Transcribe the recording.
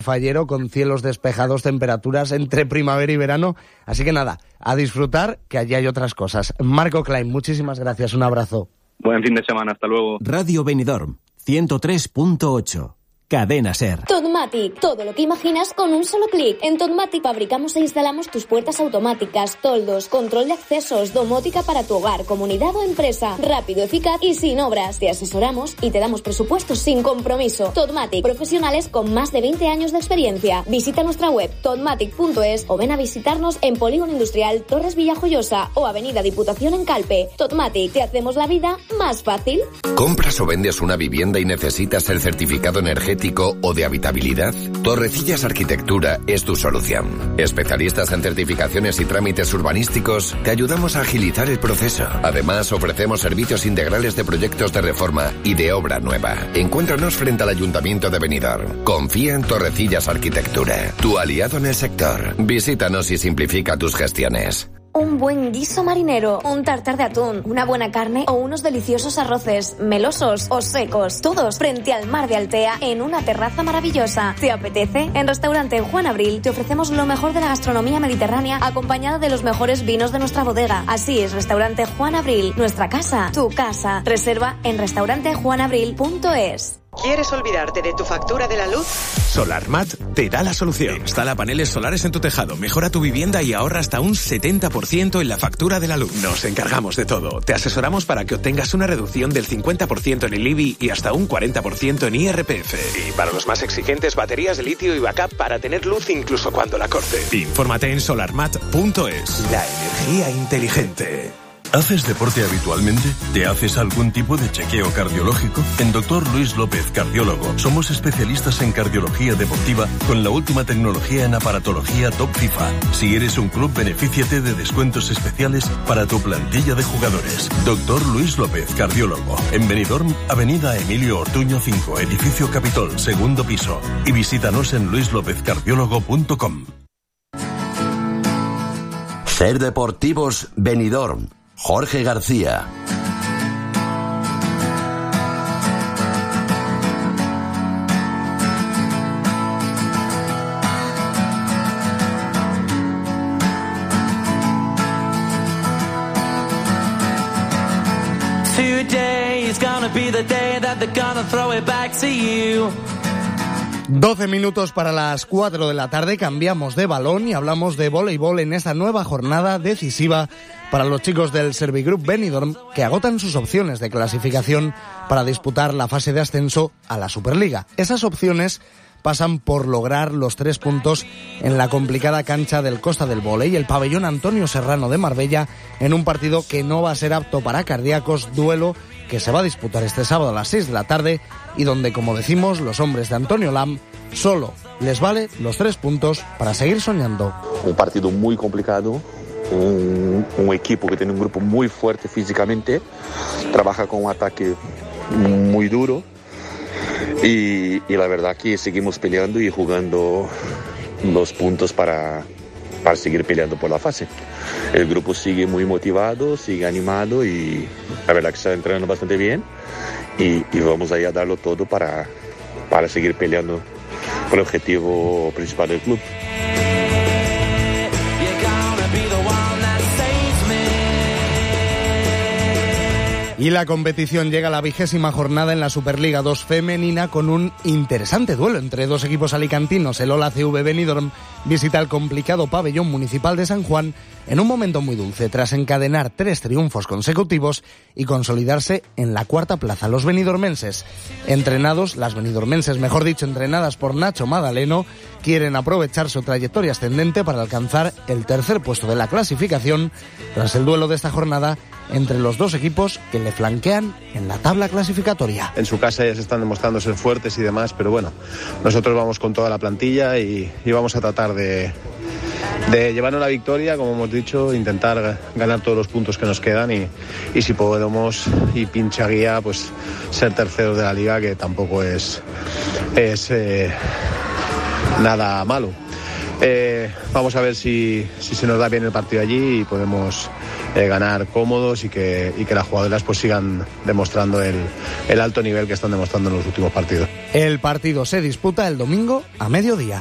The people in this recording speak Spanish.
fallero con cielos despejados, temperaturas entre primavera y verano. Así que nada, a disfrutar, que allí hay otras cosas. Marco Klein, muchísimas gracias, un abrazo. Buen fin de semana, hasta luego. Radio Benidorm, 103.8. Cadena SER. Totmatic, todo lo que imaginas con un solo clic. En Totmatic fabricamos e instalamos tus puertas automáticas, toldos, control de accesos, domótica para tu hogar, comunidad o empresa. Rápido, eficaz y sin obras. Te asesoramos y te damos presupuestos sin compromiso. Totmatic, profesionales con más de 20 años de experiencia. Visita nuestra web totmatic.es o ven a visitarnos en Polígono Industrial Torres Villajoyosa o Avenida Diputación en Calpe. Totmatic, te hacemos la vida más fácil. ¿Compras o vendes una vivienda y necesitas el certificado energético o de habitabilidad? Torrecillas Arquitectura es tu solución. Especialistas en certificaciones y trámites urbanísticos, te ayudamos a agilizar el proceso. Además, ofrecemos servicios integrales de proyectos de reforma y de obra nueva. Encuéntranos frente al Ayuntamiento de Benidorm. Confía en Torrecillas Arquitectura, tu aliado en el sector. Visítanos y simplifica tus gestiones. Un buen guiso marinero, un tartar de atún, una buena carne o unos deliciosos arroces, melosos o secos, todos frente al mar de Altea en una terraza maravillosa. ¿Te apetece? En Restaurante Juan Abril te ofrecemos lo mejor de la gastronomía mediterránea acompañada de los mejores vinos de nuestra bodega. Así es, Restaurante Juan Abril, nuestra casa, tu casa. Reserva en restaurantejuanabril.es. ¿Quieres olvidarte de tu factura de la luz? SolarMat te da la solución. Instala paneles solares en tu tejado, mejora tu vivienda y ahorra hasta un 70% en la factura de la luz. Nos encargamos de todo. Te asesoramos para que obtengas una reducción del 50% en el IBI y hasta un 40% en IRPF. Y para los más exigentes, baterías de litio y backup para tener luz incluso cuando la corte. Infórmate en solarmat.es. La energía inteligente. ¿Haces deporte habitualmente? ¿Te haces algún tipo de chequeo cardiológico? En Dr. Luis López, cardiólogo, somos especialistas en cardiología deportiva con la última tecnología en aparatología top FIFA. Si eres un club, benefíciate de descuentos especiales para tu plantilla de jugadores. Dr. Luis López, cardiólogo. En Benidorm, Avenida Emilio Ortuño 5, Edificio Capitol, segundo piso. Y visítanos en luislopezcardiólogo.com. SER Deportivos Benidorm. Jorge García. Today is gonna be the day that they're gonna throw it back to you. 12 minutos para las 4 de la tarde, cambiamos de balón y hablamos de voleibol en esta nueva jornada decisiva para los chicos del Servigroup Benidorm, que agotan sus opciones de clasificación para disputar la fase de ascenso a la Superliga. Esas opciones pasan por lograr los 3 puntos en la complicada cancha del Costa del Vóley, el pabellón Antonio Serrano de Marbella, en un partido que no va a ser apto para cardíacos, duelo que se va a disputar este sábado a las 6 de la tarde y donde, como decimos, los hombres de Antonio Lam solo les vale los 3 puntos para seguir soñando. Un partido muy complicado, un equipo que tiene un grupo muy fuerte físicamente, trabaja con un ataque muy duro y la verdad que seguimos peleando y jugando los puntos para seguir peleando por la fase. El grupo sigue muy motivado, sigue animado y la verdad que está entrenando bastante bien y vamos ahí a darlo todo para seguir peleando por el objetivo principal del club. Y la competición llega a la 20ª jornada en la Superliga 2 femenina con un interesante duelo entre dos equipos alicantinos. El Ola CV Benidorm visita el complicado pabellón municipal de San Juan en un momento muy dulce tras encadenar 3 triunfos consecutivos y consolidarse en la 4ª plaza. Los benidormenses, las benidormenses, mejor dicho, entrenadas por Nacho Madaleno, quieren aprovechar su trayectoria ascendente para alcanzar el 3er puesto de la clasificación tras el duelo de esta jornada entre los dos equipos que le flanquean en la tabla clasificatoria. En su casa ya se están demostrando ser fuertes y demás, pero bueno, nosotros vamos con toda la plantilla y vamos a tratar de llevarnos la victoria, como hemos dicho, intentar ganar todos los puntos que nos quedan y si podemos, y pincha guía, pues ser terceros de la liga, que tampoco es nada malo. Vamos a ver si se nos da bien el partido allí y podemos ganar cómodos y que las jugadoras pues sigan demostrando el alto nivel que están demostrando en los últimos partidos. El partido se disputa el domingo a mediodía.